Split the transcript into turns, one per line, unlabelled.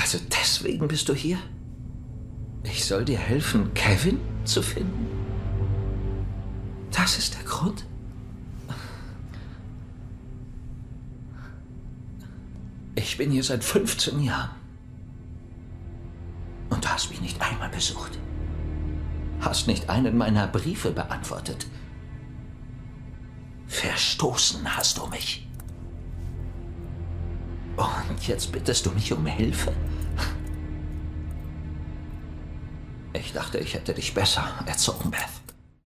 Also deswegen bist du hier? Ich soll dir helfen, Kevin zu finden? Das ist der Grund? Ich bin hier seit 15 Jahren. Und du hast mich nicht einmal besucht. Hast nicht einen meiner Briefe beantwortet. Verstoßen hast du mich. Und jetzt bittest du mich um Hilfe? Ich dachte, ich hätte dich besser erzogen, Beth.